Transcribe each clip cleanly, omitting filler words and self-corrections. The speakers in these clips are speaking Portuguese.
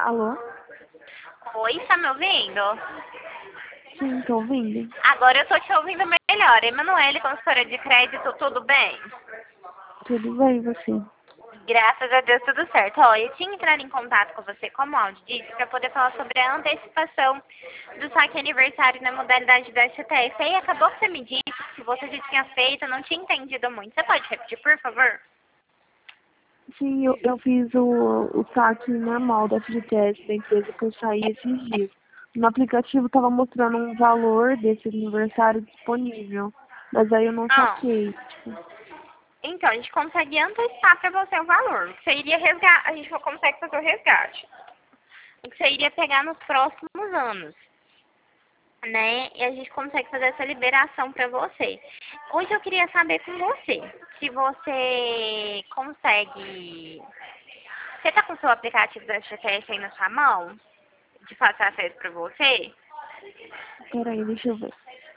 Alô? Oi, tá me ouvindo? Sim, tô ouvindo. Agora eu tô te ouvindo melhor. Emanuele, consultora de crédito, tudo bem? Tudo bem, você? Graças a Deus, tudo certo. Ó, eu tinha entrado em contato com você, como áudio disse, para poder falar sobre a antecipação do saque aniversário na modalidade da STF. Aí acabou que você me disse que você já tinha feito, eu não tinha entendido muito. Você pode repetir, por favor? Sim, eu fiz o saque normal da FGTS da empresa que eu saí esses dias. No aplicativo tava mostrando um valor desse aniversário disponível, mas aí eu não Ah, saquei. então, a gente consegue antecipar para você o valor. Você iria resgatar, a gente consegue fazer o resgate. O que você iria pegar nos próximos anos, né? E a gente consegue fazer essa liberação para você. Hoje eu queria saber com você, se você consegue... Você tá com o seu aplicativo do FGTS aí na sua mão? De fácil acesso para você? Peraí, deixa eu ver.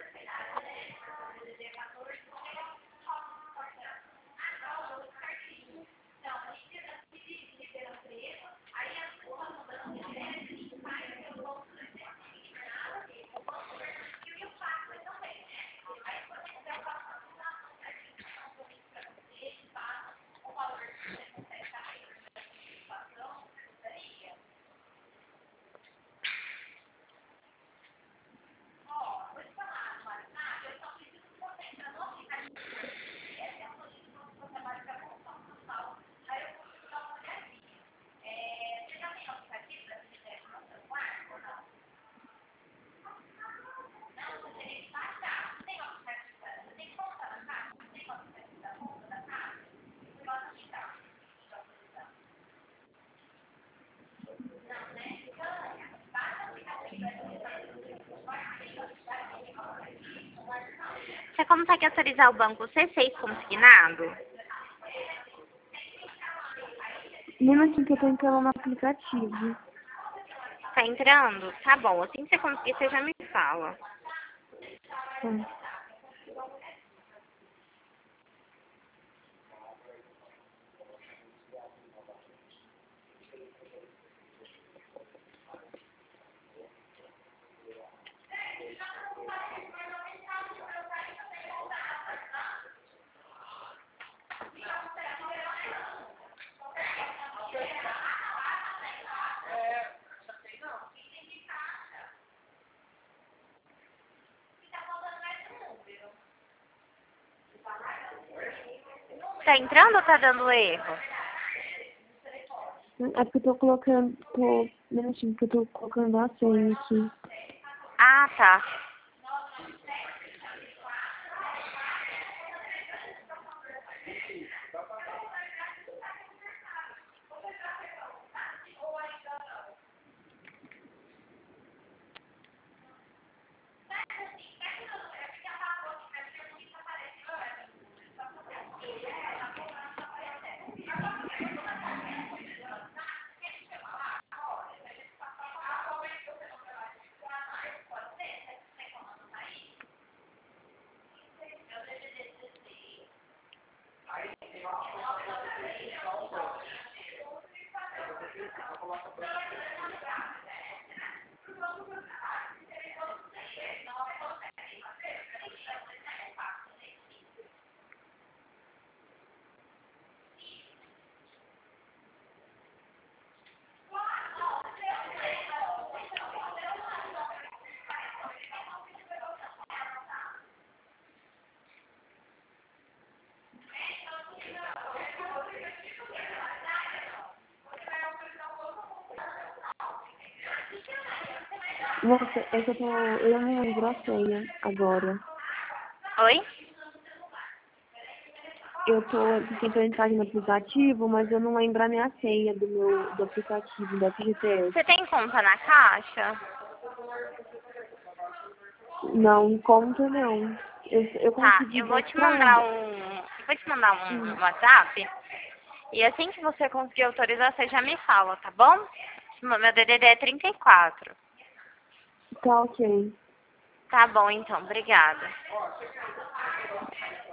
Você consegue autorizar o banco C6 consignado? Mesmo assim que eu tô entrando no aplicativo. Tá entrando? Tá bom. Assim que você conseguir, você já me fala. Tá. Tá entrando ou tá dando erro? É porque eu tô colocando, mesmo assim que eu tô colocando a senha aqui. Ah, tá. Nossa, é que eu não lembro a senha agora. Oi? Eu tô tentando entrar aqui no aplicativo, mas eu não lembro a minha senha do aplicativo, da FGTS. Você tem conta na Caixa? Não, conta não. Eu Tá, consegui eu vou te buscar. mandar um Hum, WhatsApp. E assim que você conseguir autorizar, você já me fala, tá bom? Meu DDD é 34. tá ok. Tá bom, então. Obrigada.